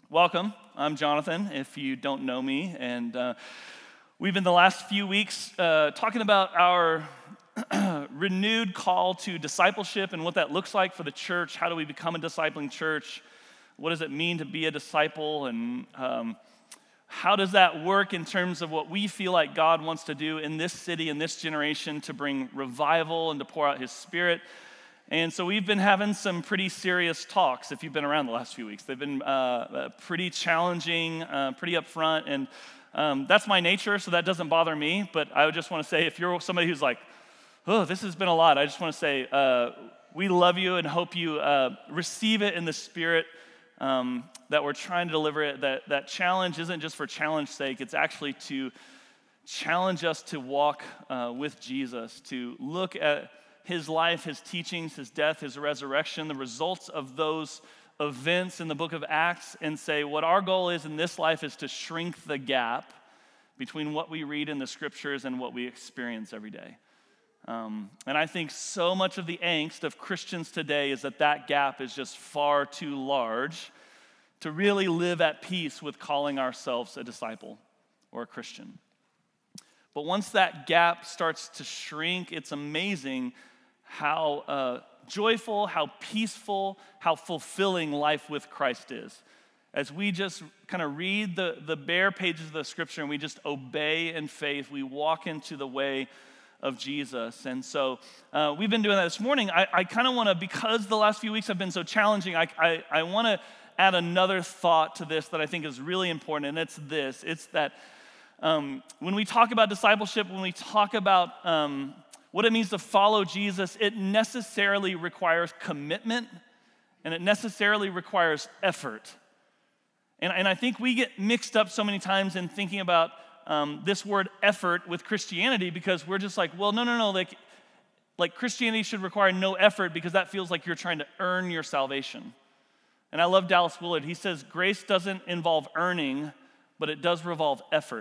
Welcome. I'm Jonathan, if you don't know me, and we've been the last few weeks talking about our renewed call to discipleship and what that looks like for the church. How do we become a discipling church? What does it mean to be a disciple? And how does that work in terms of what we feel like God wants to do in this city, in this generation, to bring revival and to pour out His Spirit? And so we've been having some pretty serious talks, if you've been around the last few weeks. They've been pretty challenging, pretty upfront, and that's my nature, so that doesn't bother me. But I would just want to say, if you're somebody who's like, oh, this has been a lot, I just want to say, we love you and hope you receive it in the spirit that we're trying to deliver it. That challenge isn't just for challenge's sake, it's actually to challenge us to walk with Jesus, to look at His life, His teachings, His death, His resurrection, the results of those events in the book of Acts, and say what our goal is in this life is to shrink the gap between what we read in the scriptures and what we experience every day. And I think so much of the angst of Christians today is that gap is just far too large to really live at peace with calling ourselves a disciple or a Christian. But once that gap starts to shrink, it's amazing how joyful, how peaceful, how fulfilling life with Christ is. As we just kind of read the bare pages of the scripture and we just obey in faith, we walk into the way of Jesus. And so we've been doing that this morning. I kind of want to, because the last few weeks have been so challenging, I want to add another thought to this that I think is really important, and it's this. It's that when we talk about discipleship, when we talk about what it means to follow Jesus, it necessarily requires commitment, and it necessarily requires effort. And I think we get mixed up so many times in thinking about this word effort with Christianity, because we're just like, well, no, like Christianity should require no effort because that feels like you're trying to earn your salvation. And I love Dallas Willard. He says, grace doesn't involve earning, but it does revolve effort.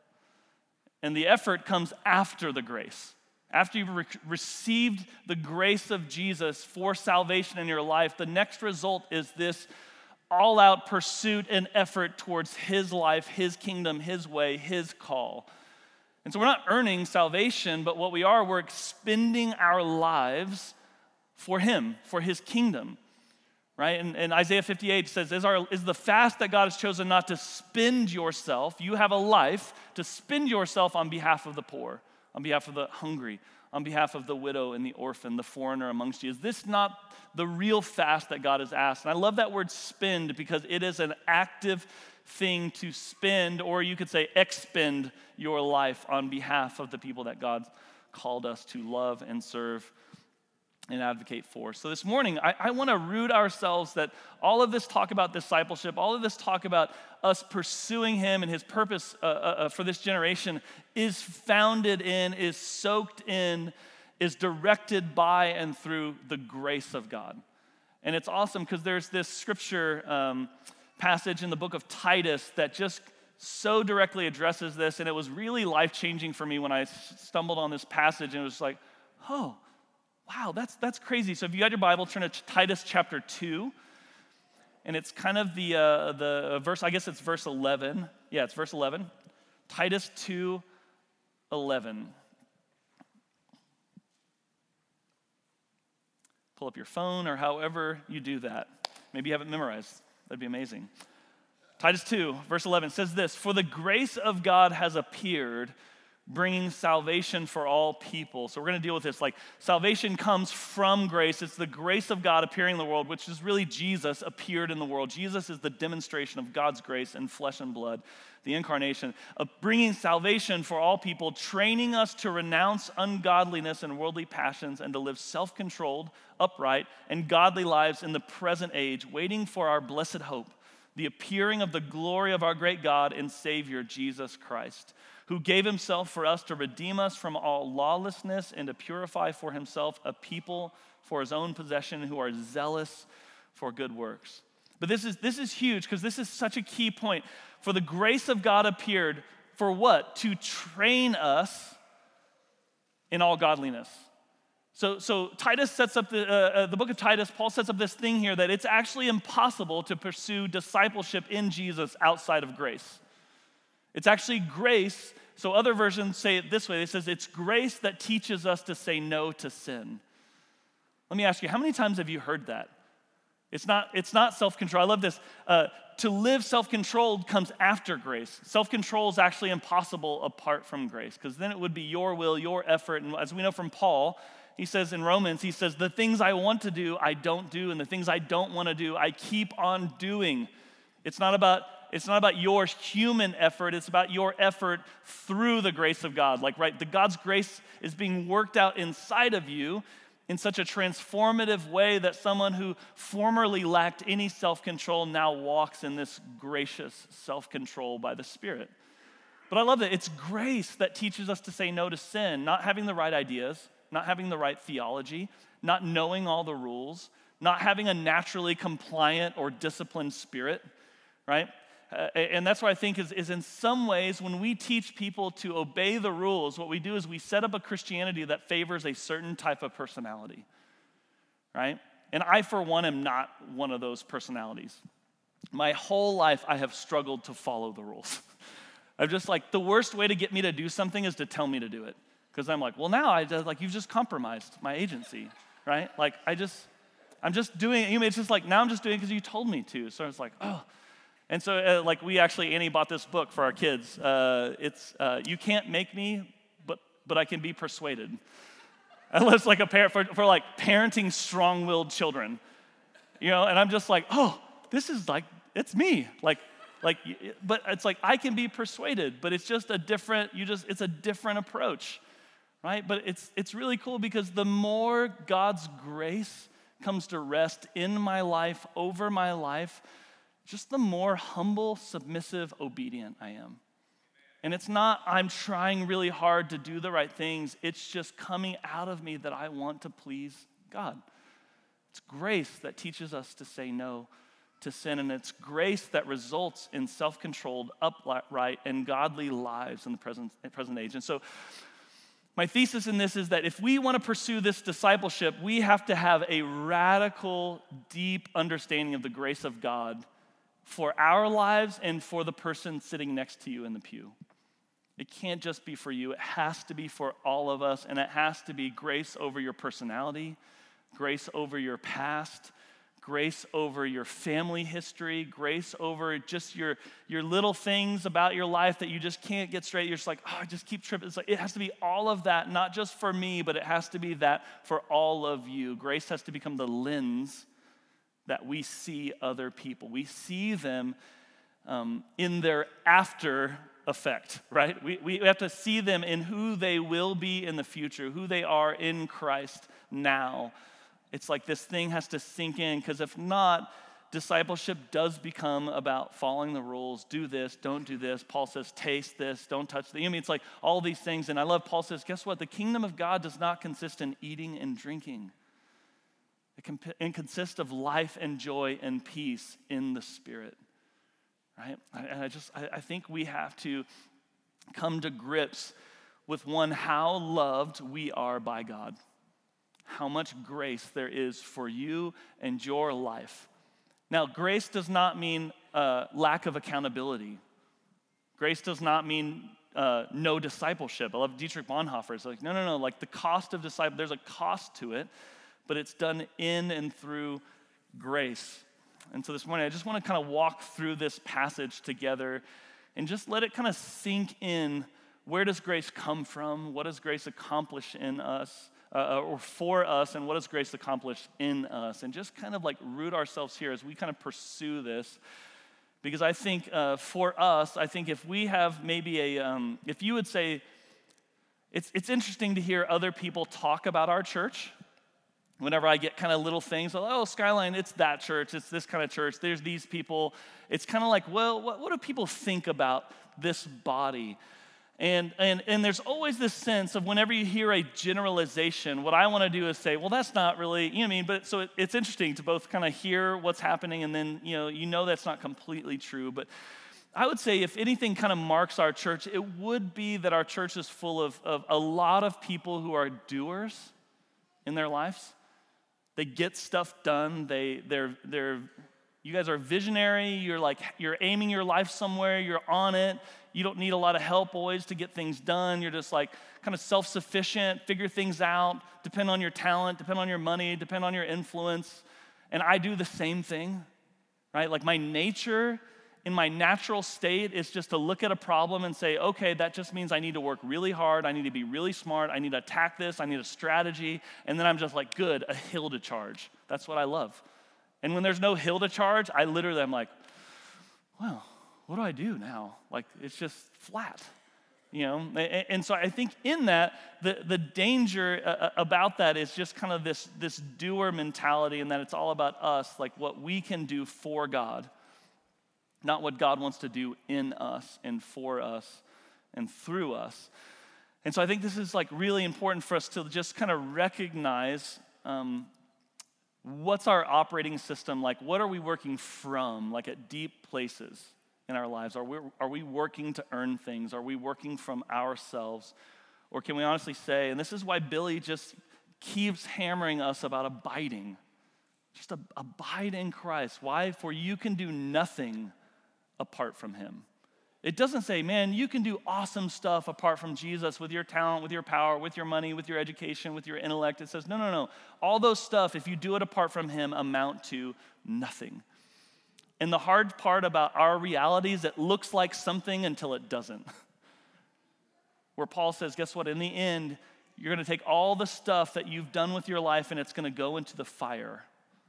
And the effort comes after the grace. After you've received the grace of Jesus for salvation in your life, the next result is this all-out pursuit and effort towards His life, His kingdom, His way, His call. And so we're not earning salvation, but what we are, we're expending our lives for Him, for His kingdom. Right? And Isaiah 58 says, is the fast that God has chosen not to spend yourself, you have a life to spend yourself on behalf of the poor, on behalf of the hungry, on behalf of the widow and the orphan, the foreigner amongst you. Is this not the real fast that God has asked? And I love that word spend because it is an active thing to spend, or you could say expend your life on behalf of the people that God called us to love and serve and advocate for. So this morning, I want to root ourselves that all of this talk about discipleship, all of this talk about us pursuing Him and His purpose for this generation is founded in, is soaked in, is directed by and through the grace of God. And it's awesome because there's this scripture passage in the book of Titus that just so directly addresses this, and it was really life-changing for me when I stumbled on this passage, and it was like, oh, wow, that's crazy. So if you got your Bible, turn to Titus chapter 2. And it's kind of the verse, I guess it's verse 11. Yeah, it's verse 11. Titus 2:11. Pull up your phone or however you do that. Maybe you have it memorized. That'd be amazing. Titus 2, verse 11 says this, "For the grace of God has appeared, bringing salvation for all people." So we're going to deal with this. Like, salvation comes from grace. It's the grace of God appearing in the world, which is really Jesus appeared in the world. Jesus is the demonstration of God's grace in flesh and blood, the incarnation, of bringing salvation for all people, training us to renounce ungodliness and worldly passions and to live self-controlled, upright, and godly lives in the present age, waiting for our blessed hope, the appearing of the glory of our great God and Savior, Jesus Christ, who gave Himself for us to redeem us from all lawlessness and to purify for Himself a people for His own possession who are zealous for good works. But this is huge because this is such a key point. For the grace of God appeared for what? To train us in all godliness. So Titus sets up the book of Titus, Paul sets up this thing here that it's actually impossible to pursue discipleship in Jesus outside of grace. It's actually grace. So other versions say it this way. It says it's grace that teaches us to say no to sin. Let me ask you, how many times have you heard that? It's not self-control. I love this. To live self-controlled comes after grace. Self-control is actually impossible apart from grace, because then it would be your will, your effort. And as we know from Paul, he says in Romans, he says, the things I want to do, I don't do, and the things I don't want to do, I keep on doing. It's not about your human effort, it's about your effort through the grace of God. The God's grace is being worked out inside of you in such a transformative way that someone who formerly lacked any self-control now walks in this gracious self-control by the Spirit. But I love that it's grace that teaches us to say no to sin, not having the right ideas, not having the right theology, not knowing all the rules, not having a naturally compliant or disciplined spirit, right? And that's what I think is in some ways when we teach people to obey the rules, what we do is we set up a Christianity that favors a certain type of personality, right? And I, for one, am not one of those personalities. My whole life, I have struggled to follow the rules. I'm just like, the worst way to get me to do something is to tell me to do it. Because I'm like, well, now you've just compromised my agency, right? I'm just doing it. It's just like, now I'm just doing it because you told me to. So it's like, oh. And so, Annie bought this book for our kids. It's You Can't Make Me, but I Can Be Persuaded. And it's like a parent for parenting strong-willed children, and I'm just like, oh, this is it's me, but it's like I can be persuaded, but it's just it's a different approach, right? But it's really cool because the more God's grace comes to rest in my life, over my life, just the more humble, submissive, obedient I am. And it's not I'm trying really hard to do the right things. It's just coming out of me that I want to please God. It's grace that teaches us to say no to sin, and it's grace that results in self-controlled, upright, and godly lives in the present age. And so my thesis in this is that if we want to pursue this discipleship, we have to have a radical, deep understanding of the grace of God for our lives and for the person sitting next to you in the pew. It can't just be for you. It has to be for all of us, and it has to be grace over your personality, grace over your past, grace over your family history, grace over just your little things about your life that you just can't get straight. You're just like, oh, I just keep tripping. It's like, it has to be all of that, not just for me, but it has to be that for all of you. Grace has to become the lens that we see other people. We see them in their after effect, right? We have to see them in who they will be in the future, who they are in Christ now. It's like this thing has to sink in, because if not, discipleship does become about following the rules. Do this, don't do this. Paul says, taste this, don't touch the. It's like all these things. And I love Paul says, guess what? The kingdom of God does not consist in eating and drinking. It consists of life and joy and peace in the Spirit, right? I think we have to come to grips with one, how loved we are by God, how much grace there is for you and your life. Now, grace does not mean lack of accountability. Grace does not mean no discipleship. I love Dietrich Bonhoeffer. It's like, no. Like the cost of disciple, there's a cost to it, but it's done in and through grace. And so this morning, I just want to kind of walk through this passage together and just let it kind of sink in. Where does grace come from? What does grace accomplish in us or for us? And what does grace accomplish in us? And just kind of like root ourselves here as we kind of pursue this. Because I think for us, I think if we have maybe if you would say, it's interesting to hear other people talk about our church. Whenever I get kind of little things, like, oh, Skyline, it's that church, it's this kind of church, there's these people. It's kind of like, well, what do people think about this body? And there's always this sense of whenever you hear a generalization, what I want to do is say, well, that's not really, you know what I mean? But so it's interesting to both kind of hear what's happening and then, you know that's not completely true. But I would say if anything kind of marks our church, it would be that our church is full of a lot of people who are doers in their lives. They get stuff done. You guys are visionary. You're aiming your life somewhere. You're on it. You don't need a lot of help always to get things done. You're just like kind of self-sufficient, figure things out, depend on your talent, depend on your money, depend on your influence. And I do the same thing, right? Like my nature in my natural state is just to look at a problem and say, okay, that just means I need to work really hard. I need to be really smart. I need to attack this. I need a strategy. And then I'm just like, good, a hill to charge. That's what I love. And when there's no hill to charge, I'm like, well, what do I do now? Like, it's just flat, you know? And so I think in that, the danger about that is just kind of this doer mentality, and that it's all about us, like what we can do for God, not what God wants to do in us and for us and through us. And so I think this is like really important for us to just kind of recognize what's our operating system like? What are we working from, like at deep places in our lives? Are we working to earn things? Are we working from ourselves? Or can we honestly say, and this is why Billy just keeps hammering us about abiding, just abide in Christ. Why? For you can do nothing apart from him. It doesn't say, man, you can do awesome stuff apart from Jesus with your talent, with your power, with your money, with your education, with your intellect. It says, no. All those stuff, if you do it apart from him, amount to nothing. And the hard part about our reality is it looks like something until it doesn't. Where Paul says, guess what? In the end, you're going to take all the stuff that you've done with your life and it's going to go into the fire.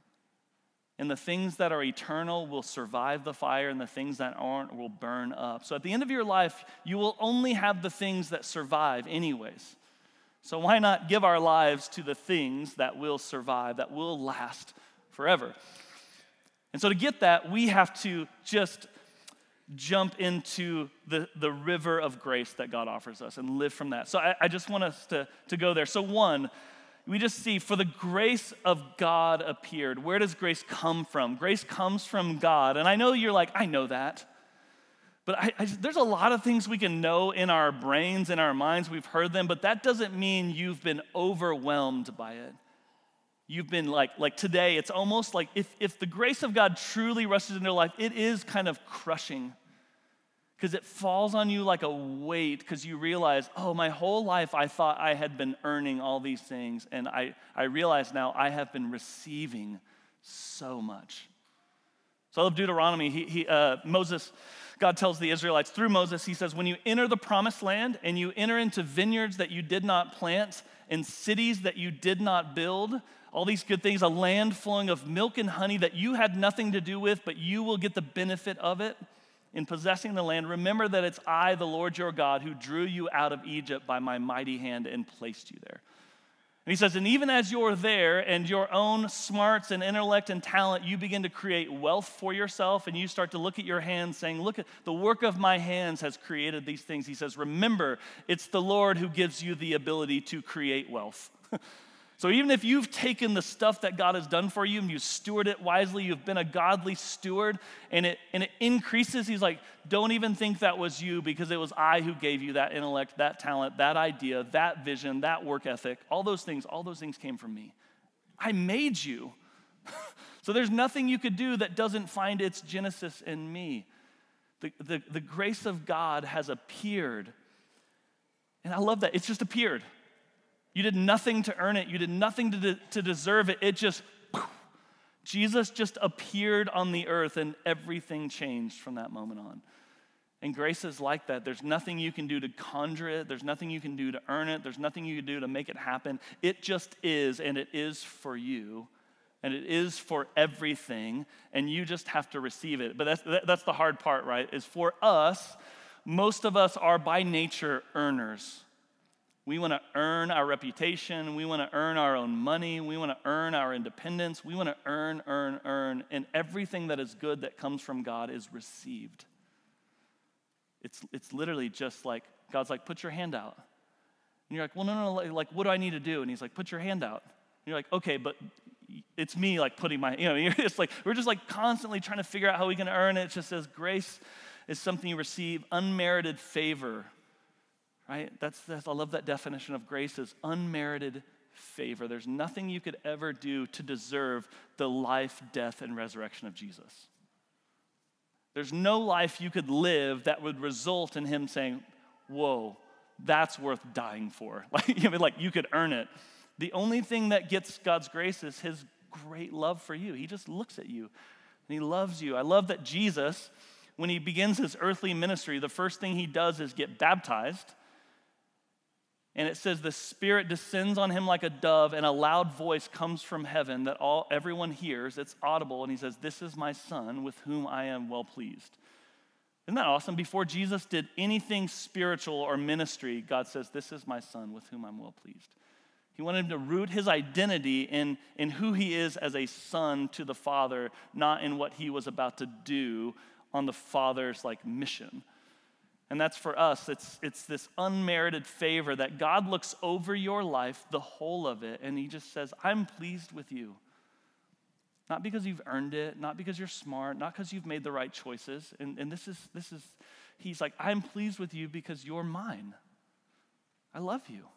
And the things that are eternal will survive the fire, and the things that aren't will burn up. So at the end of your life, you will only have the things that survive anyways. So why not give our lives to the things that will survive, that will last forever? And so to get that, we have to just jump into the river of grace that God offers us and live from that. So I just want us to go there. So one, we just see, for the grace of God appeared. Where does grace come from? Grace comes from God. And I know you're like, I know that. But there's a lot of things we can know in our brains, in our minds. We've heard them, but that doesn't mean you've been overwhelmed by it. You've been like today, it's almost like if the grace of God truly rushes into your life, it is kind of crushing. Because it falls on you like a weight, because you realize, oh, my whole life I thought I had been earning all these things, and I realize now I have been receiving so much. So I love Deuteronomy. Moses, God tells the Israelites through Moses, he says, when you enter the promised land and you enter into vineyards that you did not plant and cities that you did not build, all these good things, a land flowing of milk and honey that you had nothing to do with, but you will get the benefit of it. In possessing the land, remember that it's I, the Lord your God, who drew you out of Egypt by my mighty hand and placed you there. And he says, and even as you're there and your own smarts and intellect and talent, you begin to create wealth for yourself, and you start to look at your hands saying, look, at the work of my hands has created these things. He says, remember, it's the Lord who gives you the ability to create wealth. So even if you've taken the stuff that God has done for you and you steward it wisely, you've been a godly steward, and it increases, he's like, don't even think that was you, because it was I who gave you that intellect, that talent, that idea, that vision, that work ethic. All those things came from me. I made you. So there's nothing you could do that doesn't find its genesis in me. The grace of God has appeared. And I love that. It's just appeared. You did nothing to earn it. You did nothing to deserve it. It just, Jesus just appeared on the earth, and everything changed from that moment on. And grace is like that. There's nothing you can do to conjure it. There's nothing you can do to earn it. There's nothing you can do to make it happen. It just is, and it is for you, and it is for everything, and you just have to receive it. But that's the hard part, right? Is for us, most of us are by nature earners. We want to earn our reputation. We want to earn our own money. We want to earn our independence. We want to earn. And everything that is good that comes from God is received. It's literally just like, God's like, put your hand out. And you're like, well, no, like, what do I need to do? And he's like, put your hand out. And you're like, okay, but it's me like putting my, it's like, we're just like constantly trying to figure out how we can earn it. It just says grace is something you receive, unmerited favor. Right? That's I love that definition of grace, is unmerited favor. There's nothing you could ever do to deserve the life, death, and resurrection of Jesus. There's no life you could live that would result in him saying, whoa, that's worth dying for. Like you could earn it. The only thing that gets God's grace is his great love for you. He just looks at you and he loves you. I love that Jesus, when he begins his earthly ministry, the first thing he does is get baptized. And it says the Spirit descends on him like a dove, and a loud voice comes from heaven that everyone hears. It's audible, and he says, "This is my Son with whom I am well pleased." Isn't that awesome? Before Jesus did anything spiritual or ministry, God says, "This is my Son with whom I'm well pleased." He wanted him to root his identity in who he is as a son to the Father, not in what he was about to do on the Father's mission. And that's for us. It's this unmerited favor that God looks over your life, the whole of it, and he just says, "I'm pleased with you." Not because you've earned it, not because you're smart, not because you've made the right choices. And this is, he's like, "I'm pleased with you because you're mine. I love you.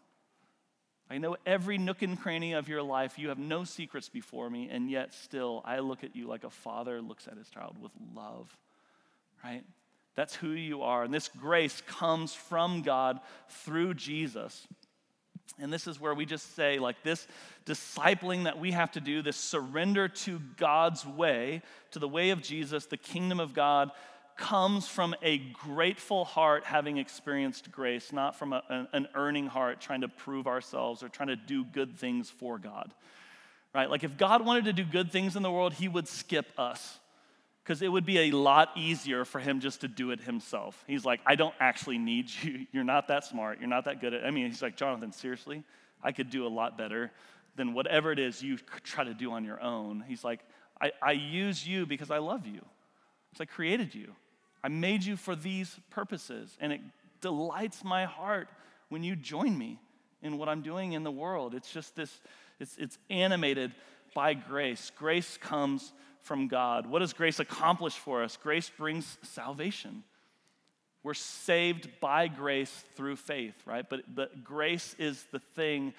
I know every nook and cranny of your life. You have no secrets before me, and yet still I look at you like a father looks at his child with love," right? That's who you are. And this grace comes from God through Jesus. And this is where we just say, this discipling that we have to do, this surrender to God's way, to the way of Jesus, the kingdom of God, comes from a grateful heart having experienced grace, not from an earning heart trying to prove ourselves or trying to do good things for God, right? If God wanted to do good things in the world, he would skip us, because it would be a lot easier for him just to do it himself. He's like, "I don't actually need you. You're not that smart. You're not that good at it." He's like, "Jonathan, seriously? I could do a lot better than whatever it is you try to do on your own." He's like, I use you because I love you. Because I created you. I made you for these purposes. And it delights my heart when you join me in what I'm doing in the world. It's just this, it's animated by grace. Grace comes from God. What does grace accomplish for us? Grace brings salvation. We're saved by grace through faith, right? But grace is the thing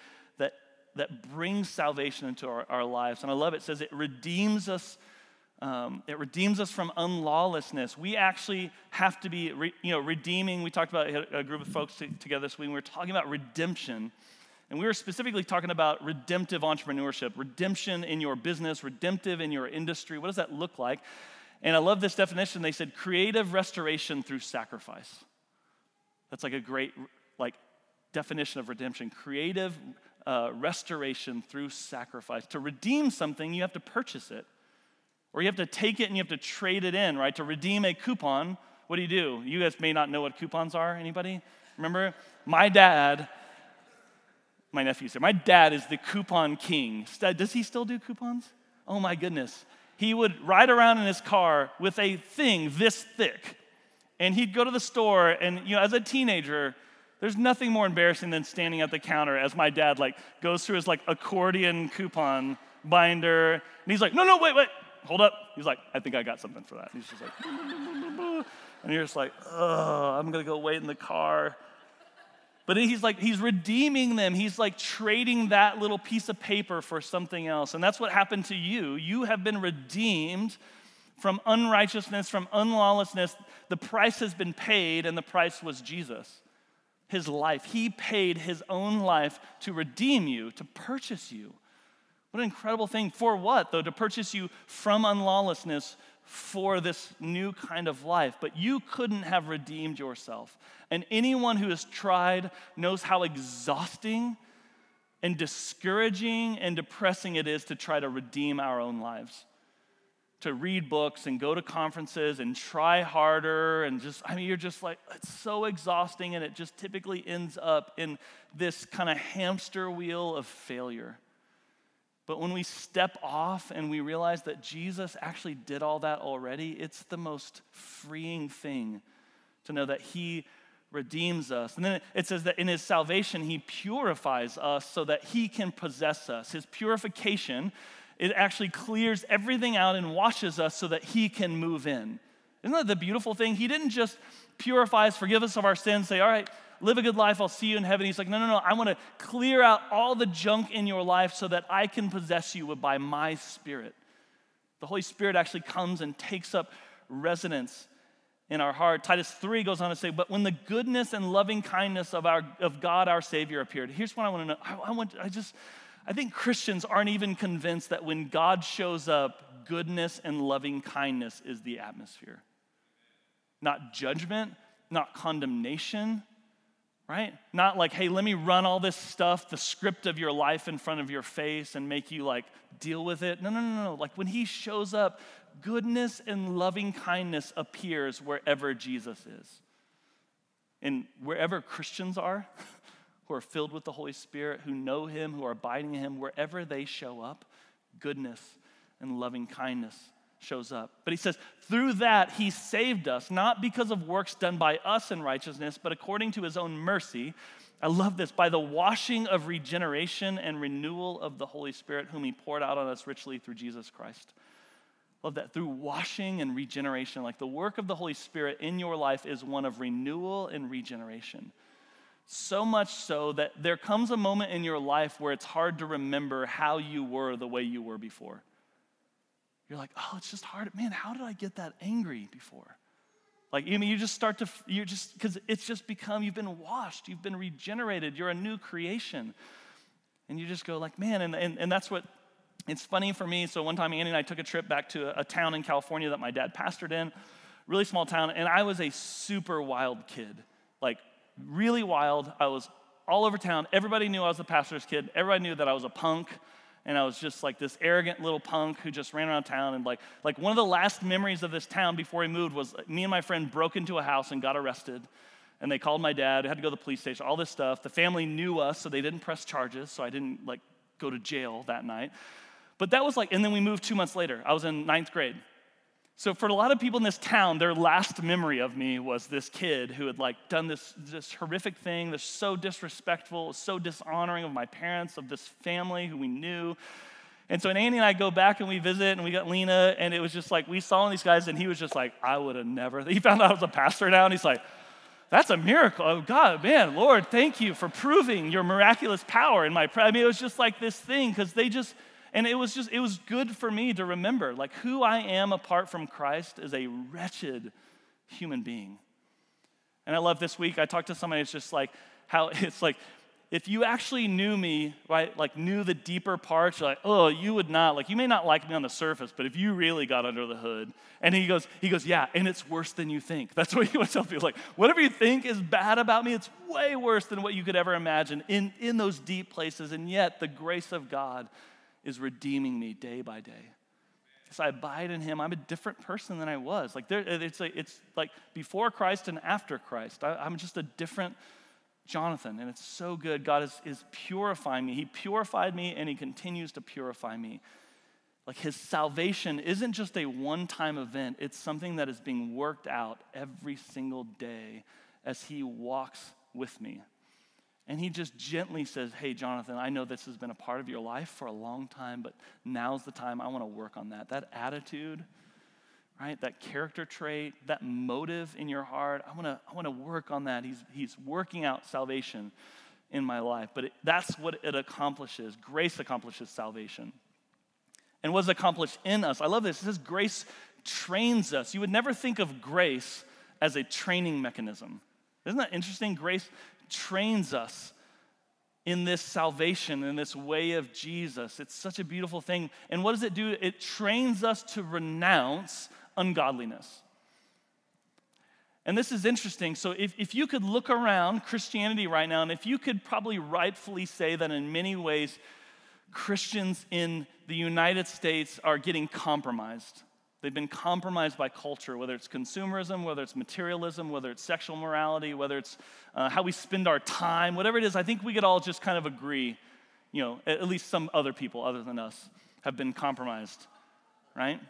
that brings salvation into our lives. And I love it. It says it redeems us. It redeems us from unlawlessness. We actually have to be, redeeming. We talked about a group of folks together this week. We were talking about redemption. And we were specifically talking about redemptive entrepreneurship, redemption in your business, redemptive in your industry. What does that look like? And I love this definition. They said creative restoration through sacrifice. That's a great definition of redemption. Creative restoration through sacrifice. To redeem something, you have to purchase it. Or you have to take it and you have to trade it in, right? To redeem a coupon, what do? You guys may not know what coupons are. Anybody? Remember? My nephew said, my dad is the coupon king. Does he still do coupons? Oh my goodness. He would ride around in his car with a thing this thick. And he'd go to the store, and as a teenager, there's nothing more embarrassing than standing at the counter as my dad goes through his accordion coupon binder. And he's like, no, wait, hold up. He's like, I think I got something for that. And he's just like, and you're just like, oh, I'm going to go wait in the car. But he's redeeming them. He's trading that little piece of paper for something else. And that's what happened to you. You have been redeemed from unrighteousness, from unlawlessness. The price has been paid, and the price was Jesus, his life. He paid his own life to redeem you, to purchase you. What an incredible thing. For what, though? To purchase you from unlawlessness for this new kind of life. But you couldn't have redeemed yourself. And anyone who has tried knows how exhausting and discouraging and depressing it is to try to redeem our own lives. To read books and go to conferences and try harder and you're just it's so exhausting, and it just typically ends up in this kind of hamster wheel of failure. But when we step off and we realize that Jesus actually did all that already, it's the most freeing thing to know that he redeems us. And then it says that in his salvation, he purifies us so that he can possess us. His purification, it actually clears everything out and washes us so that he can move in. Isn't that the beautiful thing? He didn't just purify us, forgive us of our sins, say, all right, live a good life, I'll see you in heaven. He's like, no, I want to clear out all the junk in your life so that I can possess you by my Spirit. The Holy Spirit actually comes and takes up residence in our heart. Titus 3 goes on to say, but when the goodness and loving kindness of God our Savior appeared. Here's what I want to know. I think Christians aren't even convinced that when God shows up, goodness and loving kindness is the atmosphere. Not judgment, not condemnation, right? Not like, hey, let me run all this stuff, the script of your life in front of your face and make you like deal with it. No. Like when he shows up, goodness and loving kindness appears wherever Jesus is. And wherever Christians are, who are filled with the Holy Spirit, who know him, who are abiding in him, wherever they show up, goodness and loving kindness shows up. But he says, through that he saved us, not because of works done by us in righteousness, but according to his own mercy. I love this, by the washing of regeneration and renewal of the Holy Spirit, whom he poured out on us richly through Jesus Christ. Love that, through washing and regeneration, like the work of the Holy Spirit in your life is one of renewal and regeneration. So much so that there comes a moment in your life where it's hard to remember how you were the way you were before. You're like, oh, it's just hard. Man, how did I get that angry before? Like, you just start to, because it's just become, you've been washed, you've been regenerated, you're a new creation. And you just go like, man, and that's what, it's funny for me. So one time Andy and I took a trip back to a town in California that my dad pastored in, really small town, and I was a super wild kid, like really wild. I was all over town. Everybody knew I was the pastor's kid. Everybody knew that I was a punk. And I was just like this arrogant little punk who just ran around town. And like one of the last memories of this town before he moved was me and my friend broke into a house and got arrested. And they called my dad, had to go to the police station, all this stuff. The family knew us, so they didn't press charges. So I didn't like go to jail that night. But that was like, and then we moved 2 months later. I was in 9th grade. So for a lot of people in this town, their last memory of me was this kid who had like done this horrific thing that's so disrespectful, so dishonoring of my parents, of this family who we knew. And so Andy and I go back and we visit and we got Lena, and it was just like, we saw these guys and he was just like, I would have never. He found out I was a pastor now and he's like, that's a miracle. Oh God, man, Lord, thank you for proving your miraculous power in my prayer. I mean, it was just like this thing because they just, and it was good for me to remember, like who I am apart from Christ is a wretched human being. And I love this week, I talked to somebody, it's just like, how it's like, if you actually knew me, right, like knew the deeper parts, you're like, oh, you would not, like you may not like me on the surface, but if you really got under the hood, and he goes, yeah, and it's worse than you think. That's what he would tell people, like, whatever you think is bad about me, it's way worse than what you could ever imagine in those deep places, and yet the grace of God is redeeming me day by day. As I abide in him, I'm a different person than I was. Like it's like before Christ and after Christ. I'm just a different Jonathan, and it's so good. God is purifying me. He purified me, and he continues to purify me. Like his salvation isn't just a one-time event. It's something that is being worked out every single day as he walks with me. And he just gently says, hey, Jonathan, I know this has been a part of your life for a long time, but now's the time I want to work on that. That attitude, right? That character trait, that motive in your heart, I want to work on that. He's working out salvation in my life. But that's what it accomplishes. Grace accomplishes salvation. And what is accomplished in us? I love this. It says grace trains us. You would never think of grace as a training mechanism. Isn't that interesting? Grace trains us in this salvation, in this way of Jesus. It's such a beautiful thing. And what does it do? It trains us to renounce ungodliness. And this is interesting. So if you could look around Christianity right now, and if you could probably rightfully say that in many ways, Christians in the United States are getting compromised. They've been compromised by culture, whether it's consumerism, whether it's materialism, whether it's sexual morality, whether it's how we spend our time, whatever it is. I think we could all just kind of agree, at least some other people other than us have been compromised, right?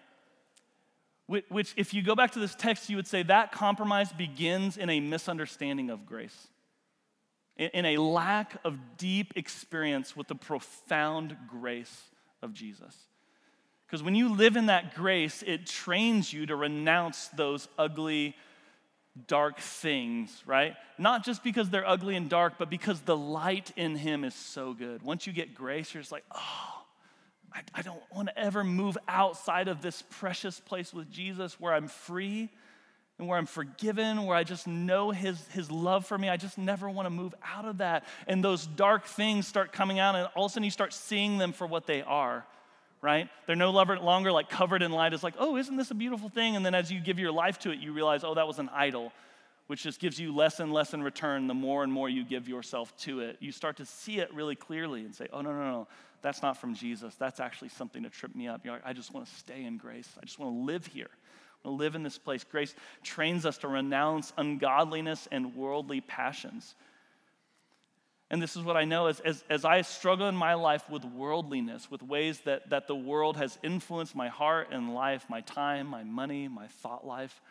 Which, if you go back to this text, you would say that compromise begins in a misunderstanding of grace, in a lack of deep experience with the profound grace of Jesus. Because when you live in that grace, it trains you to renounce those ugly, dark things, right? Not just because they're ugly and dark, but because the light in him is so good. Once you get grace, you're just like, oh, I don't want to ever move outside of this precious place with Jesus where I'm free and where I'm forgiven, where I just know his love for me. I just never want to move out of that. And those dark things start coming out, and all of a sudden you start seeing them for what they are, right? They're no longer like covered in light. It's like, oh, isn't this a beautiful thing? And then as you give your life to it, you realize, oh, that was an idol, which just gives you less and less in return the more and more you give yourself to it. You start to see it really clearly and say, oh, no, that's not from Jesus. That's actually something to trip me up. You're like, I just want to stay in grace. I just want to live here. I want to live in this place. Grace trains us to renounce ungodliness and worldly passions. And this is what I know as I struggle in my life with worldliness, with ways that the world has influenced my heart and life, my time, my money, my thought life.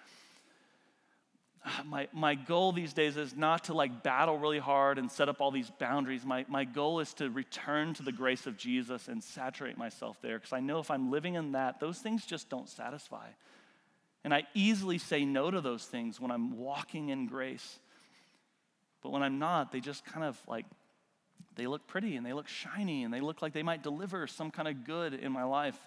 My goal these days is not to like battle really hard and set up all these boundaries. My goal is to return to the grace of Jesus and saturate myself there, because I know if I'm living in that, those things just don't satisfy. And I easily say no to those things when I'm walking in grace. But when I'm not, they just kind of like, they look pretty and they look shiny and they look like they might deliver some kind of good in my life.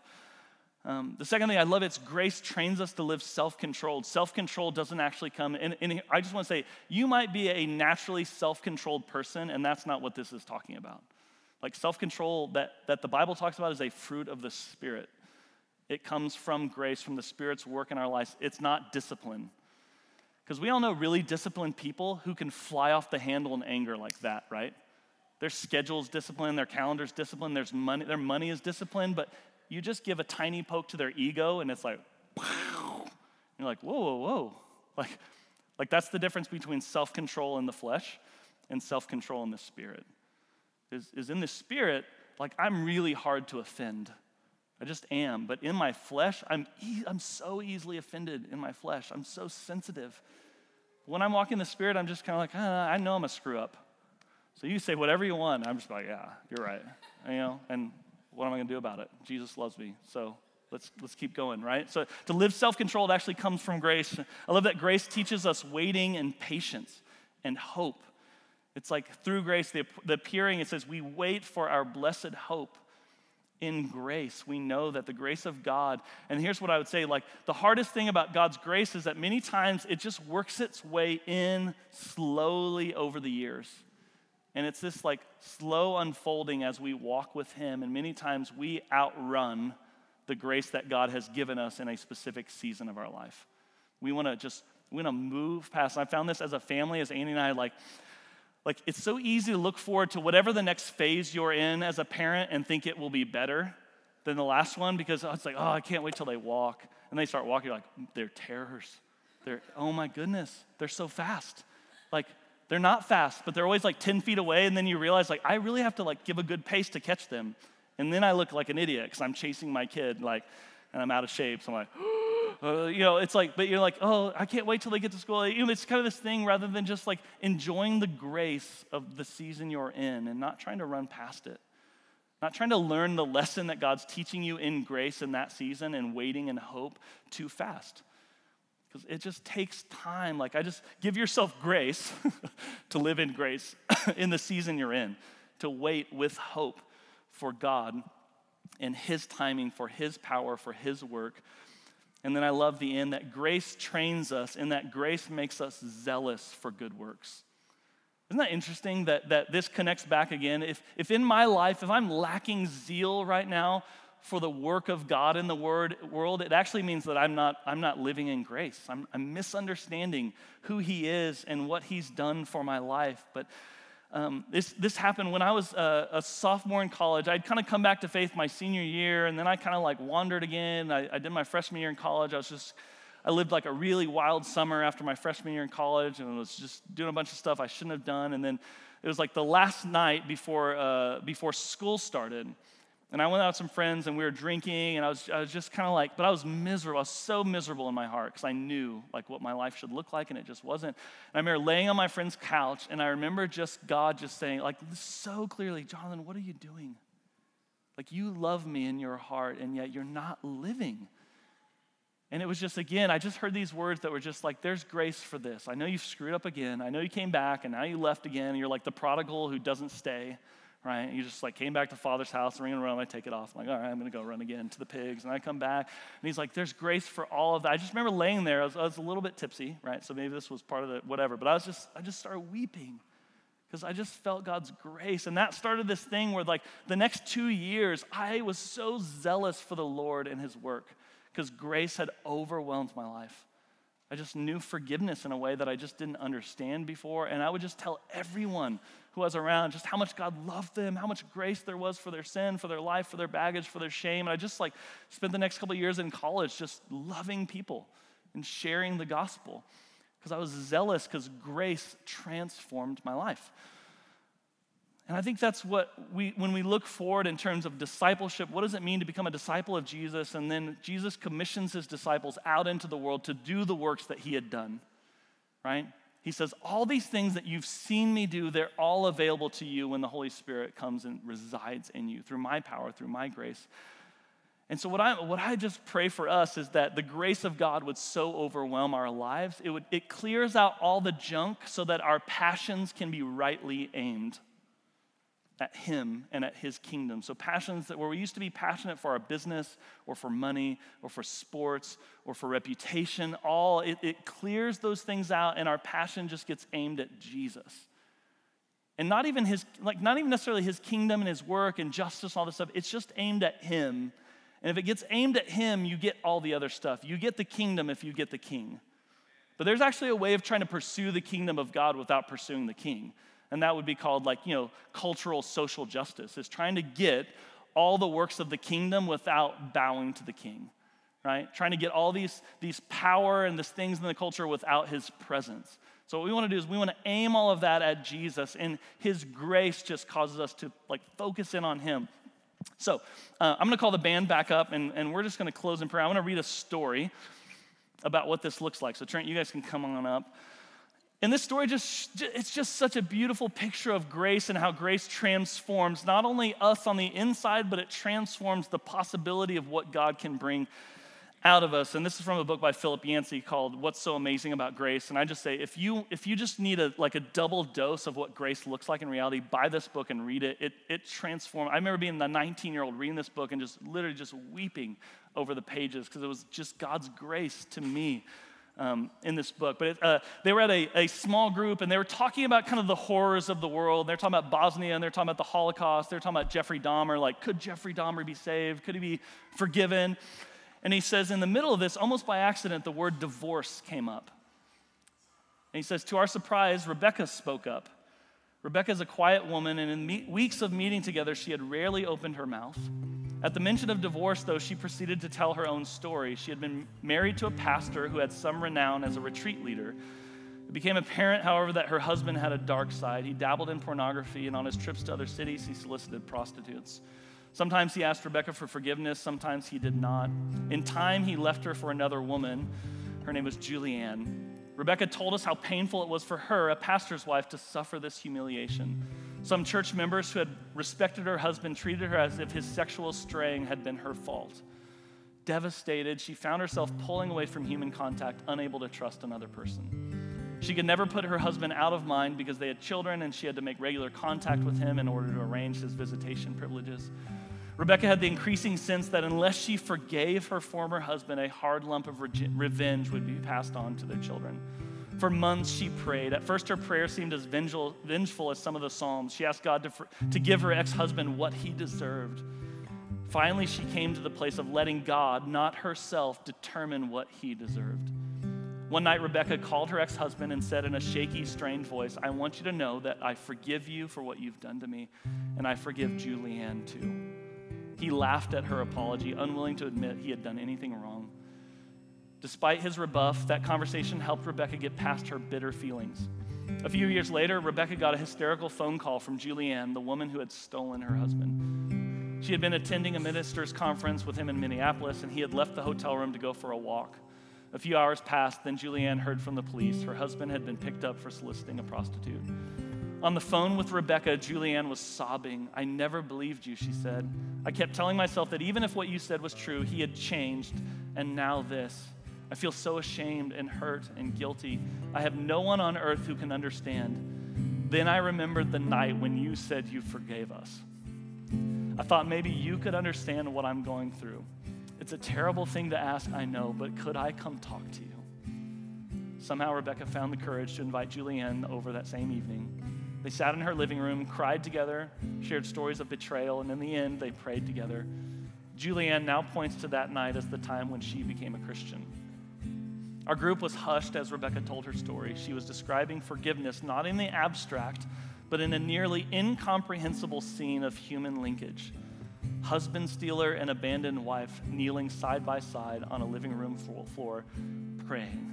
The second thing I love, it's grace trains us to live self-controlled. Self-control doesn't actually come, and I just want to say, you might be a naturally self-controlled person, and that's not what this is talking about. Like self-control that the Bible talks about is a fruit of the Spirit. It comes from grace, from the Spirit's work in our lives. It's not discipline. Because we all know really disciplined people who can fly off the handle in anger like that, right? Their schedule's disciplined, their calendar's disciplined, their money is disciplined, but you just give a tiny poke to their ego and it's like, wow. You're like, whoa. Like that's the difference between self-control in the flesh and self-control in the Spirit. Is in the Spirit, like I'm really hard to offend. I just am. But in my flesh, I'm so easily offended in my flesh. I'm so sensitive. When I'm walking in the Spirit, I'm just kind of like, I know I'm a screw up. So you say whatever you want. I'm just like, yeah, you're right. And what am I going to do about it? Jesus loves me. So let's keep going, right? So to live self-controlled actually comes from grace. I love that grace teaches us waiting and patience and hope. It's like through grace, the appearing, it says we wait for our blessed hope. In grace, we know that the grace of God, and here's what I would say, like the hardest thing about God's grace is that many times it just works its way in slowly over the years. And it's this like slow unfolding as we walk with him, and many times we outrun the grace that God has given us in a specific season of our life. We want to move past. I found this as a family, as Annie and I, like it's so easy to look forward to whatever the next phase you're in as a parent and think it will be better than the last one, because it's like, I can't wait till they walk. And they start walking, you're like, they're terrors. Oh my goodness, they're so fast. Like, they're not fast, but they're always like 10 feet away, and then you realize, like, I really have to like give a good pace to catch them. And then I look like an idiot because I'm chasing my kid, like, and I'm out of shape, so I'm like, it's like, but you're like, I can't wait till they get to school. It's kind of this thing rather than just like enjoying the grace of the season you're in and not trying to run past it. Not trying to learn the lesson that God's teaching you in grace in that season and waiting in hope too fast. Because it just takes time. Like, I just give yourself grace to live in grace in the season you're in, to wait with hope for God and his timing, for his power, for his work. And then I love the end, that grace trains us and that grace makes us zealous for good works. Isn't that interesting that this connects back again? If in my life, if I'm lacking zeal right now for the work of God in the world, it actually means that I'm not living in grace. I'm misunderstanding who he is and what he's done for my life. But this happened when I was a sophomore in college. I'd kind of come back to faith my senior year, and then I kind of like wandered again. I did my freshman year in college. I lived like a really wild summer after my freshman year in college, and was just doing a bunch of stuff I shouldn't have done. And then it was like the last night before school started, and I went out with some friends, and we were drinking, and I was just kind of like, but I was miserable. I was so miserable in my heart because I knew like what my life should look like, and it just wasn't. And I remember laying on my friend's couch, and I remember God just saying like so clearly, Jonathan, what are you doing? Like, you love me in your heart, and yet you're not living. And it was just, again, I just heard these words that were just like, there's grace for this. I know you've screwed up again. I know you came back, and now you left again. And you're like the prodigal who doesn't stay, right? And you just like came back to Father's house, ringing around, I take it off. I'm like, all right, I'm going to go run again to the pigs. And I come back, and he's like, there's grace for all of that. I just remember laying there. I was a little bit tipsy, right? So maybe this was part of the whatever. But I just started weeping because I just felt God's grace. And that started this thing where like the next 2 years, I was so zealous for the Lord and his work, because grace had overwhelmed my life. I just knew forgiveness in a way that I just didn't understand before. And I would just tell everyone who was around just how much God loved them, how much grace there was for their sin, for their life, for their baggage, for their shame. And I just like spent the next couple of years in college just loving people and sharing the gospel, because I was zealous, because grace transformed my life. And I think that's what when we look forward in terms of discipleship, what does it mean to become a disciple of Jesus? And then Jesus commissions his disciples out into the world to do the works that he had done, right? He says, all these things that you've seen me do, they're all available to you when the Holy Spirit comes and resides in you through my power, through my grace. And so what I just pray for us is that the grace of God would so overwhelm our lives, it clears out all the junk so that our passions can be rightly aimed at him and at his kingdom. So passions that where we used to be passionate for our business or for money or for sports or for reputation, it clears those things out, and our passion just gets aimed at Jesus. And not even necessarily his kingdom and his work and justice, all this stuff. It's just aimed at him. And if it gets aimed at him, you get all the other stuff. You get the kingdom if you get the king. But there's actually a way of trying to pursue the kingdom of God without pursuing the king. And that would be called cultural social justice. Is trying to get all the works of the kingdom without bowing to the king, right? Trying to get all these power and these things in the culture without his presence. So what we want to do is we want to aim all of that at Jesus, and his grace just causes us to focus in on him. So I'm going to call the band back up, and we're just going to close in prayer. I want to read a story about what this looks like. So Trent, you guys can come on up. And this story it's just such a beautiful picture of grace and how grace transforms not only us on the inside, but it transforms the possibility of what God can bring out of us. And this is from a book by Philip Yancey called What's So Amazing About Grace. And I just say, if you just need a double dose of what grace looks like in reality, buy this book and read it. It transformed. I remember being the 19-year-old reading this book and just literally just weeping over the pages, because it was just God's grace to me. In this book. But they were at a small group, and they were talking about kind of the horrors of the world. They're talking about Bosnia, and they're talking about the Holocaust. They're talking about Jeffrey Dahmer, could Jeffrey Dahmer be saved? Could he be forgiven? And he says in the middle of this, almost by accident, the word divorce came up. And he says, to our surprise, Rebecca spoke up. Rebecca is a quiet woman, and in weeks of meeting together, she had rarely opened her mouth. At the mention of divorce, though, she proceeded to tell her own story. She had been married to a pastor who had some renown as a retreat leader. It became apparent, however, that her husband had a dark side. He dabbled in pornography, and on his trips to other cities, he solicited prostitutes. Sometimes he asked Rebecca for forgiveness, sometimes he did not. In time, he left her for another woman. Her name was Julianne. Rebecca told us how painful it was for her, a pastor's wife, to suffer this humiliation. Some church members who had respected her husband treated her as if his sexual straying had been her fault. Devastated, she found herself pulling away from human contact, unable to trust another person. She could never put her husband out of mind because they had children, and she had to make regular contact with him in order to arrange his visitation privileges. Rebecca had the increasing sense that unless she forgave her former husband, a hard lump of revenge would be passed on to their children. For months, she prayed. At first, her prayer seemed as vengeful as some of the Psalms. She asked God to give her ex-husband what he deserved. Finally, she came to the place of letting God, not herself, determine what he deserved. One night, Rebecca called her ex-husband and said in a shaky, strained voice, I want you to know that I forgive you for what you've done to me, and I forgive Julianne too. He laughed at her apology, unwilling to admit he had done anything wrong. Despite his rebuff, that conversation helped Rebecca get past her bitter feelings. A few years later, Rebecca got a hysterical phone call from Julianne, the woman who had stolen her husband. She had been attending a minister's conference with him in Minneapolis, and he had left the hotel room to go for a walk. A few hours passed, then Julianne heard from the police. Her husband had been picked up for soliciting a prostitute. On the phone with Rebecca, Julianne was sobbing. "I never believed you," she said. "I kept telling myself that even if what you said was true, he had changed, and now this. I feel so ashamed and hurt and guilty. I have no one on earth who can understand. Then I remembered the night when you said you forgave us. I thought maybe you could understand what I'm going through. It's a terrible thing to ask, I know, but could I come talk to you?" Somehow Rebecca found the courage to invite Julianne over that same evening. They sat in her living room, cried together, shared stories of betrayal, and in the end, they prayed together. Julianne now points to that night as the time when she became a Christian. Our group was hushed as Rebecca told her story. She was describing forgiveness not in the abstract, but in a nearly incomprehensible scene of human linkage. Husband stealer and abandoned wife kneeling side by side on a living room floor, praying.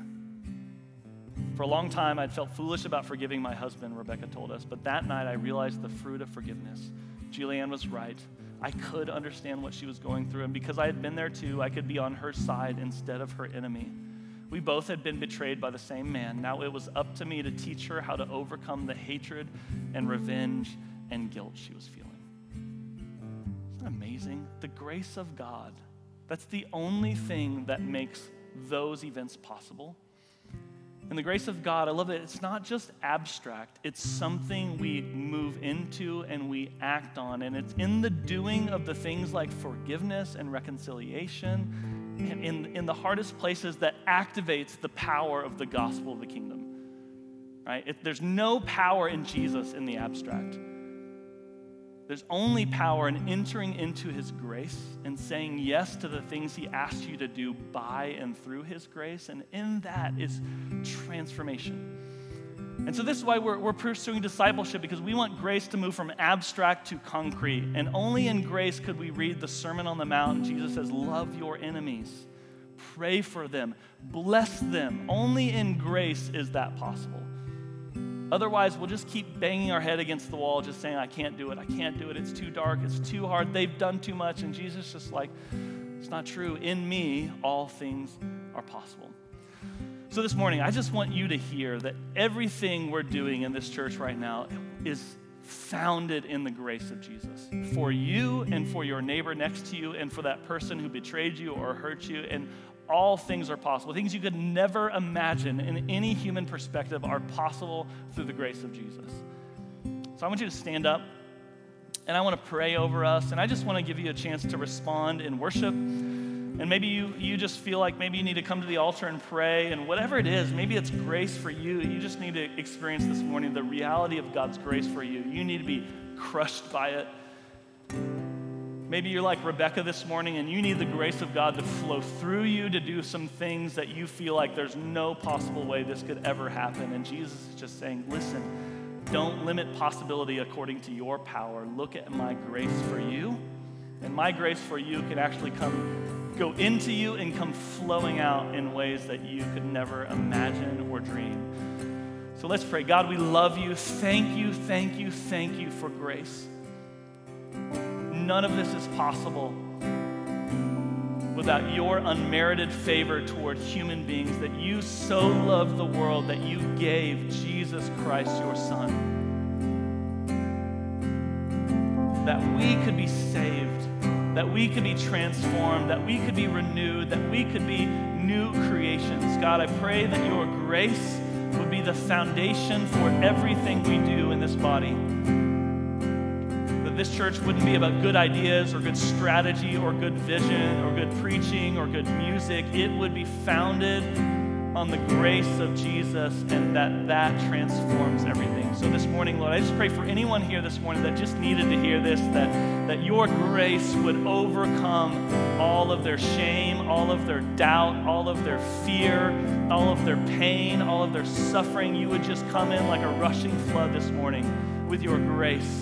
For a long time, I'd felt foolish about forgiving my husband, Rebecca told us, but that night I realized the fruit of forgiveness. Julianne was right. I could understand what she was going through, and because I had been there too, I could be on her side instead of her enemy. We both had been betrayed by the same man. Now it was up to me to teach her how to overcome the hatred and revenge and guilt she was feeling. Isn't that amazing? The grace of God. That's the only thing that makes those events possible. And the grace of God, I love that it's not just abstract, it's something we move into and we act on. And it's in the doing of the things like forgiveness and reconciliation and in the hardest places that activates the power of the gospel of the kingdom, right? There's no power in Jesus in the abstract. There's only power in entering into his grace and saying yes to the things he asks you to do by and through his grace. And in that is transformation. And so this is why we're pursuing discipleship, because we want grace to move from abstract to concrete. And only in grace could we read the Sermon on the Mount. And Jesus says, love your enemies, pray for them, bless them. Only in grace is that possible. Otherwise, we'll just keep banging our head against the wall, just saying, I can't do it, it's too dark, it's too hard, they've done too much. And Jesus is just like, it's not true. In me, all things are possible. So this morning, I just want you to hear that everything we're doing in this church right now is founded in the grace of Jesus. For you and for your neighbor next to you and for that person who betrayed you or hurt you, and all things are possible. Things you could never imagine in any human perspective are possible through the grace of Jesus. So I want you to stand up, and I want to pray over us, and I just want to give you a chance to respond in worship. And maybe you just feel like maybe you need to come to the altar and pray, and whatever it is, maybe it's grace for you. You just need to experience this morning the reality of God's grace for you. You need to be crushed by it. Maybe you're like Rebecca this morning and you need the grace of God to flow through you to do some things that you feel like there's no possible way this could ever happen. And Jesus is just saying, listen, don't limit possibility according to your power. Look at my grace for you. And my grace for you can actually go into you and come flowing out in ways that you could never imagine or dream. So let's pray. God, we love you. Thank you, thank you, thank you for grace. None of this is possible without your unmerited favor toward human beings, that you so loved the world that you gave Jesus Christ, your Son, that we could be saved, that we could be transformed, that we could be renewed, that we could be new creations. God, I pray that your grace would be the foundation for everything we do in this body. This church wouldn't be about good ideas or good strategy or good vision or good preaching or good music. It would be founded on the grace of Jesus, and that transforms everything. So this morning, Lord, I just pray for anyone here this morning that just needed to hear this, that your grace would overcome all of their shame, all of their doubt, all of their fear, all of their pain, all of their suffering. You would just come in like a rushing flood this morning with your grace.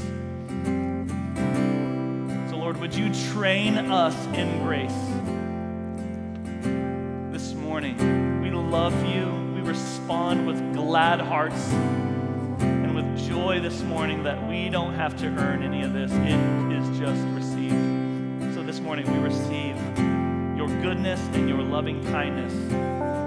Lord, would you train us in grace this morning? We love you. We respond with glad hearts and with joy this morning that we don't have to earn any of this. It is just received. So this morning we receive your goodness and your loving kindness.